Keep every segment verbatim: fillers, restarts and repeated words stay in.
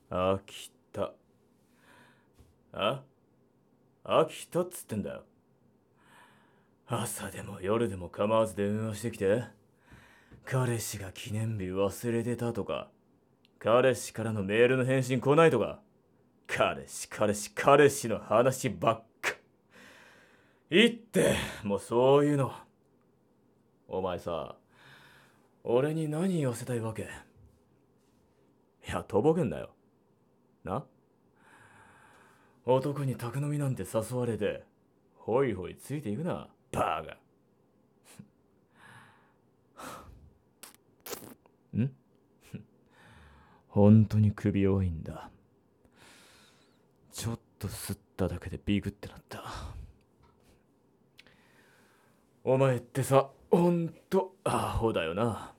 飽きた。あ飽きたっつってんだよ。朝でも夜でも構わず電話してきて、彼氏が記念日忘れてたとか、彼氏からのメールの返信来ないとか、彼氏彼氏彼氏の話ばっか。いいって、もうそういうの。お前さ、俺に何言わせたいわけ？いや、とぼけんなよ。な？男に宅飲みなんて誘われて、ホイホイついていくな、バーガー。ん本当に首弱いんだ。ちょっと吸っただけでビクってなった。お前ってさ、ほんとアホだよな。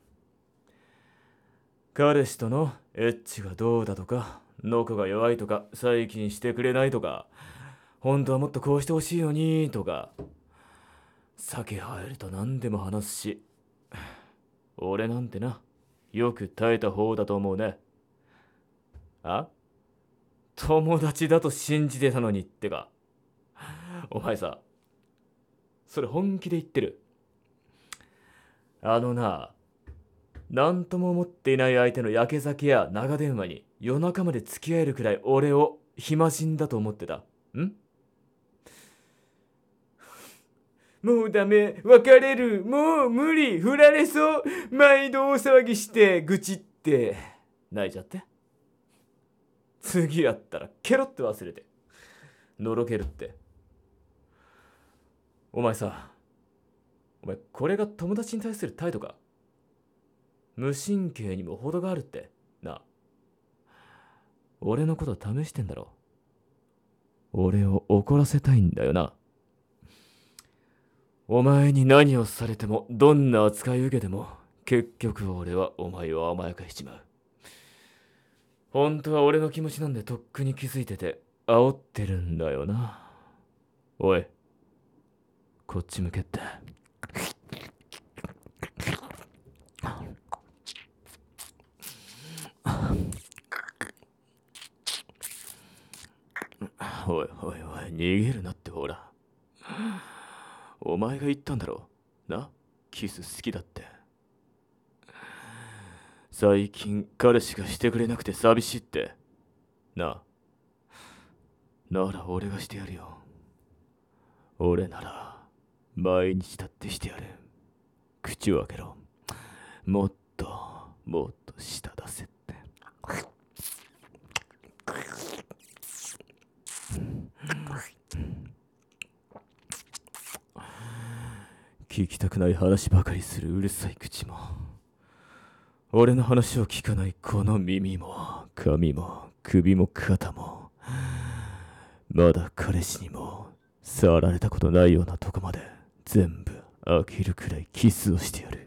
彼氏とのエッチがどうだとか、ノコが弱いとか、最近してくれないとか、本当はもっとこうしてほしいのにとか、酒入ると何でも話すし、俺なんてな、よく耐えた方だと思うね。あ友達だと信じてたのにってか。お前さ、それ本気で言ってる？あのな、なんとも思っていない相手のやけ酒や長電話に夜中まで付き合えるくらい俺を暇人だと思ってた？んもうダメ、別れる、もう無理、振られそう、毎度大騒ぎして愚痴って泣いちゃって、次やったらケロって忘れてのろけるって。お前さ、お前これが友達に対する態度か？無神経にも程があるってな。俺のこと試してんだろ？俺を怒らせたいんだよな。お前に何をされても、どんな扱い受けても、結局俺はお前を甘やかしちまう。本当は俺の気持ちなんでとっくに気づいてて煽ってるんだよな。おい、こっち向けって。おいおいおい、逃げるなってほら。お前が言ったんだろな、キス好きだって。最近彼氏がしてくれなくて寂しいってな。なら俺がしてやるよ。俺なら毎日だってしてやる。口を開けろ。もっともっと舌出せって。聞きたくない話ばかりするうるさい口も、俺の話を聞かないこの耳も髪も首も肩も、まだ彼氏にも触られたことないようなとこまで全部飽きるくらいキスをしてやる。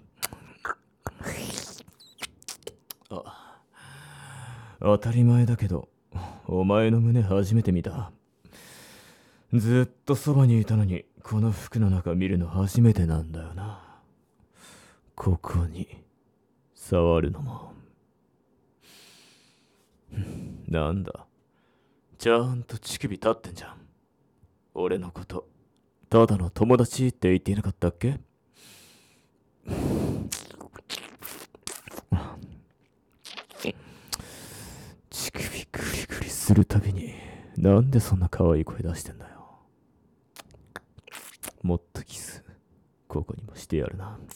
あ、当たり前だけど、お前の胸初めて見た。ずっとそばにいたのに、この服の中見るの初めてなんだよな。ここに触るのも。なんだ、ちゃんと乳首立ってんじゃん。俺のことただの友達って言っていなかったっけ？乳首グリグリするたびになんでそんな可愛い声出してんだよ。もっとキスここにもしてやるな。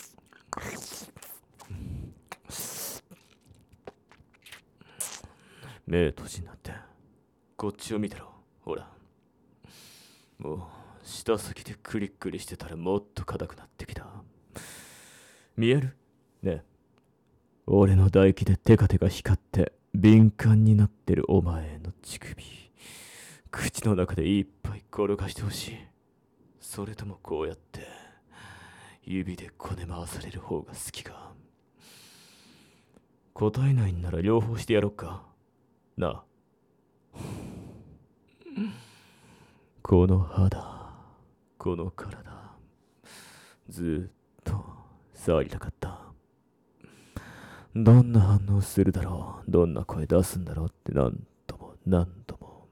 目閉じになってこっちを見てろ。ほら、もう舌先でクリックリしてたらもっと硬くなってきた。見えるね？俺の唾液でテカテカ光って敏感になってるお前の乳首、口の中でいっぱい転がしてほしい。それともこうやって指でこね回される方が好きか？答えないんなら両方してやろっかなあ。この肌、この体、ずっと触りたかった。どんな反応するだろう、どんな声出すんだろうってなん何度も。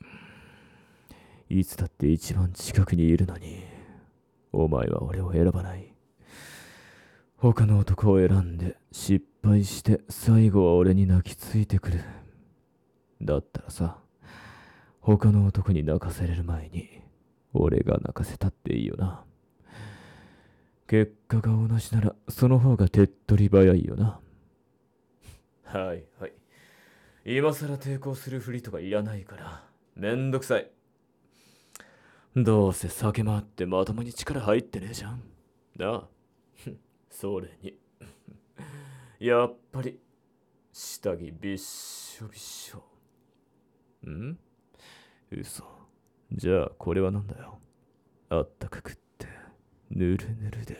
いつだって一番近くにいるのに、お前は俺を選ばない。他の男を選んで失敗して最後は俺に泣きついてくる。だったらさ、他の男に泣かせれる前に俺が泣かせたっていいよな。結果が同じならその方が手っ取り早いよな。はいはい。今さら抵抗するふりとかいらないから。めんどくさい。どうせ酒回ってまともに力入ってねえじゃん。なあ。それに。やっぱり、下着びっしょびしょ。ん嘘。じゃあこれはなんだよ。あったかくって、ぬるぬるで。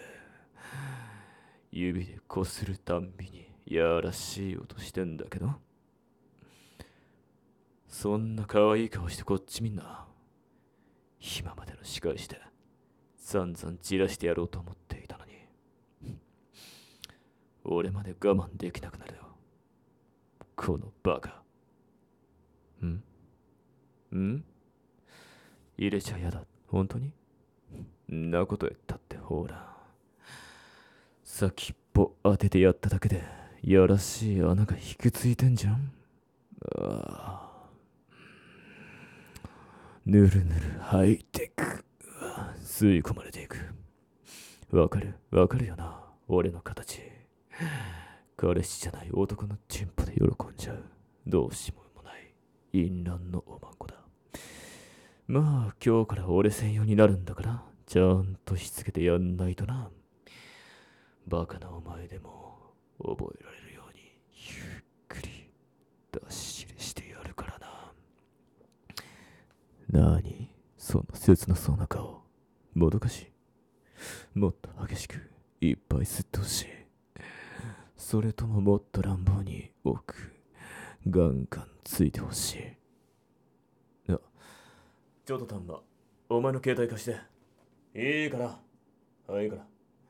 指でこするたんびにやらしい音してんだけど。そんな可愛い顔してこっちみんな。今までの仕返しで散々散らしてやろうと思っていたのに。俺まで我慢できなくなるよ。このバカ。んん入れちゃやだ。本当にんなこと言ったってほら。先っぽ当ててやっただけで、やらしい穴が引きついてんじゃん。ああ。ぬるぬる入っていく。吸い込まれていく。わかるわかるよな。俺の形。彼氏じゃない男のチンポで喜んじゃう。どうしようもない淫乱のおまんこだ。まあ今日から俺専用になるんだから、ちゃんとしつけてやんないとな。バカなお前でも覚えられるようにゆっくり出し入れしてやるからな。なにその切なそうな顔。もどかしい。もっと激しくいっぱい吸ってほしい。それとももっと乱暴に奥ガンガンついてほしい。あ、ちょっと丹波、お前の携帯貸して。いいから。はいいから。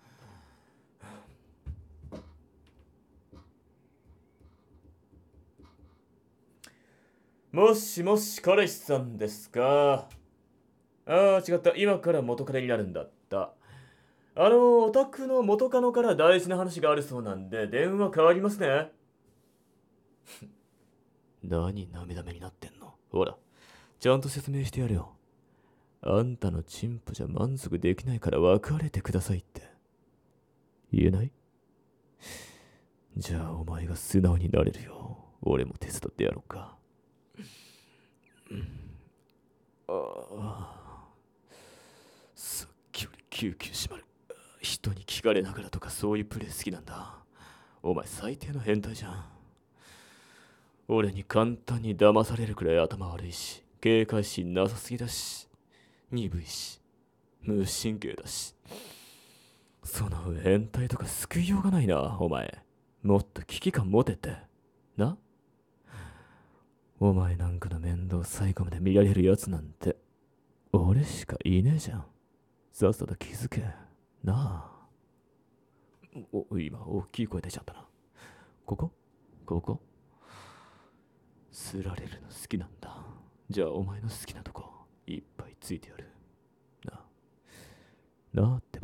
もしもし、彼氏さんですか？ああ、違った。今から元彼になるんだった。あの、お宅の元カノから大事な話があるそうなんで、電話変わりますね。何涙目になってんの？ほら、ちゃんと説明してやるよ。あんたのチンポじゃ満足できないから別れてくださいって。言えない？じゃあお前が素直になれるよ。俺も手伝ってやろうか。ああ。さっきより救急閉まる。人に聞かれながらとかそういうプレイ好きなんだ。お前最低の変態じゃん。俺に簡単に騙されるくらい頭悪いし、警戒心なさすぎだし、鈍いし、無神経だし。その上変態とか救いようがないな、お前。もっと危機感持てって。な？お前なんかの面倒最後まで見られるやつなんて、俺しかいねえじゃん。さっさと気づけ。なあ。お、今、大きい声出ちゃったな。ここここすられるの好きなんだ。じゃあお前の好きなとこ、いっぱいついてやる。なあ。なあってば。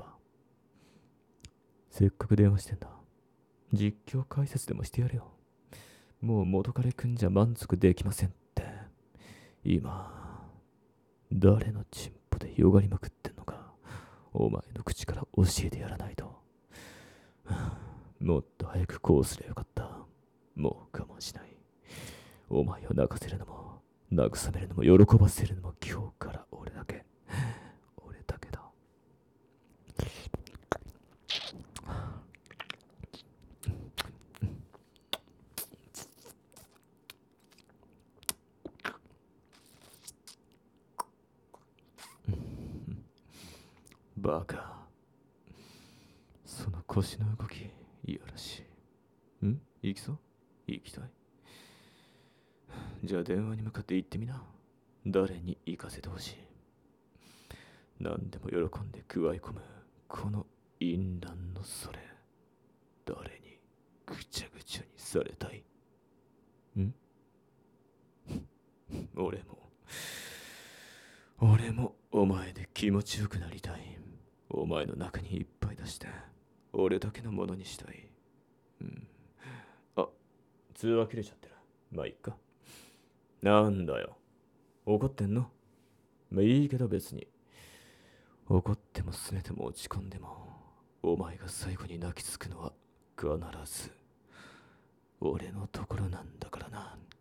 せっかく電話してんだ。実況解説でもしてやるよ。もう元彼くんじゃ満足できませんって。今、誰のチンポでよがりまくってんのか、お前の口から教えてやらないと。もっと早くこうすればよかった。もう我慢しない。お前を泣かせるのも、慰めるのも、喜ばせるのも今日から俺だけ。俺だけだ。バカ。その腰の動き、いやらしい。ん行きそう？行きたい。じゃあ電話に向かって言ってみな。誰に行かせてほしい？何でも喜んで加え込む、この淫乱のそれ。誰にぐちゃぐちゃにされたい？ん俺も俺もお前で気持ちよくなりたい。お前の中にいっぱい出して俺だけのものにしたい。うん。あ、通話切れちゃってる。まあいっか。なんだよ、怒ってんの？まあいいけど別に。怒っても拗ねても落ち込んでも、お前が最後に泣きつくのは必ず俺のところなんだからな。